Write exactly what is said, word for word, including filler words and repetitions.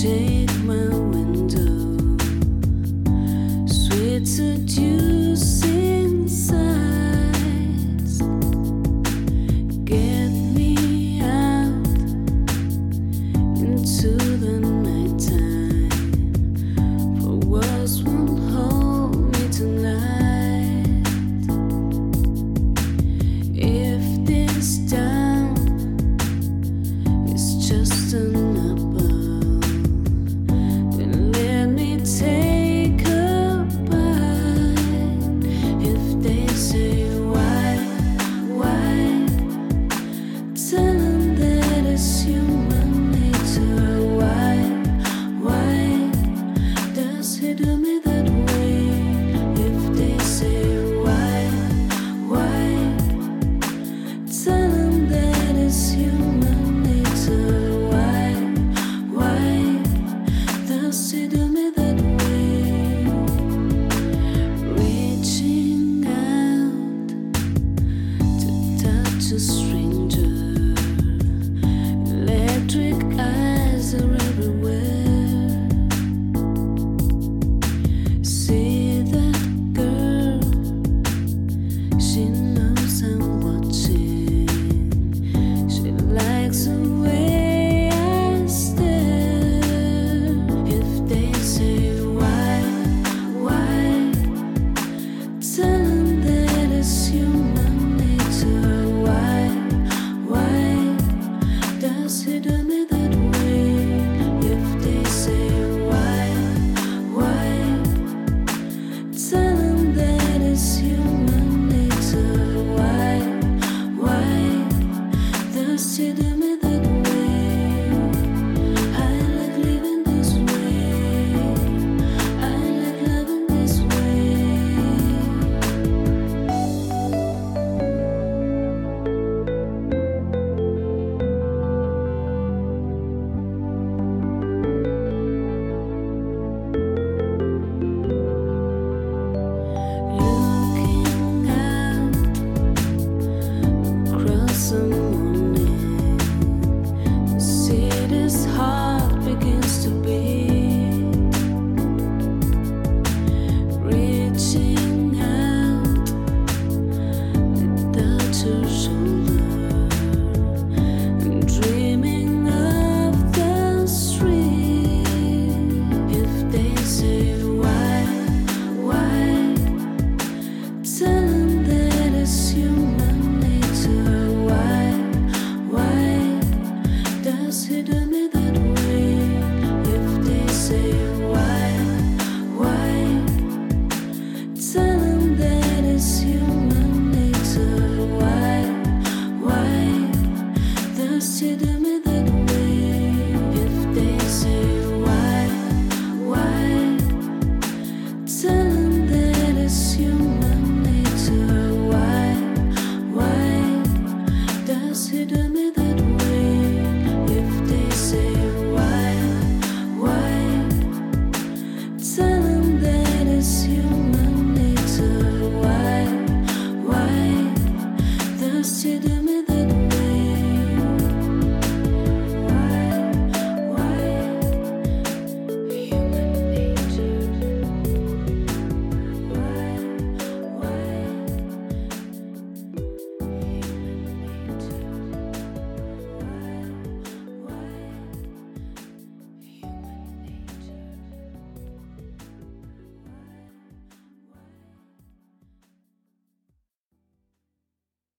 Take my window, sweet seducing sights. Get me out into the nighttime, for words won't hold me tonight. If this town is just an upper, take a bite. If they say why, why, tell them that it's human nature. Why, why does he do me that way? If they say why, why, tell them that it's human nature. Why, why does he do me that way? A stranger, electric eyes are everywhere. See that girl, she knows I'm watching. She likes the way I stare. If they say why, why, tell them that it's human nature. Does he do me that way? If they say why, why, tell them that it's human nature. Why, why does he do me that way? I like living this way. I like loving this way. Does he do me that way? If they say why, why, tell them that it's human nature. Why, why does he do me that way? If they say why, why, tell them that it's human nature. Why, why does he do me that way? If they say why, why, tell them that it's human nature. Why, why does he do me